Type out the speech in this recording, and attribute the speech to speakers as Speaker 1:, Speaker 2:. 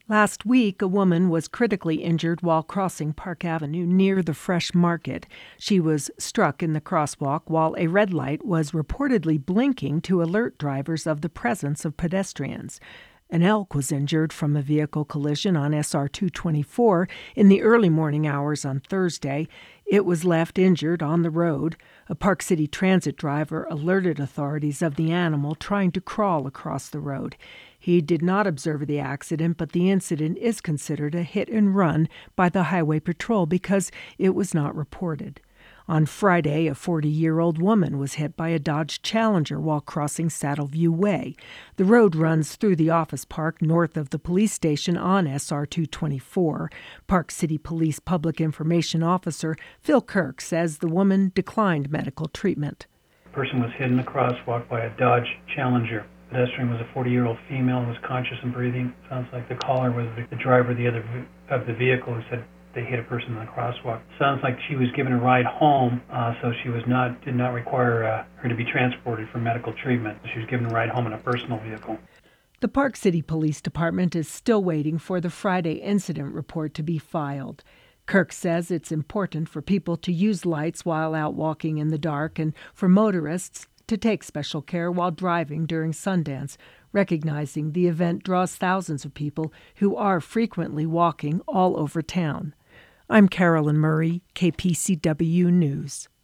Speaker 1: Last week, a woman was critically injured while crossing Park Avenue near the Fresh Market. She was struck in the crosswalk while a red light was reportedly blinking to alert drivers of the presence of pedestrians. An elk was injured from a vehicle collision on SR 224 in the early morning hours on Thursday. It was left injured on the road. A Park City Transit driver alerted authorities of the animal trying to crawl across the road. He did not observe the accident, but the incident is considered a hit and run by the Highway Patrol because it was not reported. On Friday, a 40-year-old woman was hit by a Dodge Challenger while crossing Saddleview Way. The road runs through the office park north of the police station on SR 224. Park City Police Public Information Officer Phil Kirk says the woman declined medical treatment.
Speaker 2: The person was hit in the crosswalk by a Dodge Challenger. The pedestrian was a 40-year-old female and was conscious and breathing. Sounds like the caller was the driver of the vehicle who said they hit a person in the crosswalk. Sounds like she was given a ride home, so she did not require her to be transported for medical treatment. She was given a ride home in a personal vehicle.
Speaker 1: The Park City Police Department is still waiting for the Friday incident report to be filed. Kirk says it's important for people to use lights while out walking in the dark and for motorists to take special care while driving during Sundance, recognizing the event draws thousands of people who are frequently walking all over town. I'm Carolyn Murray, KPCW News.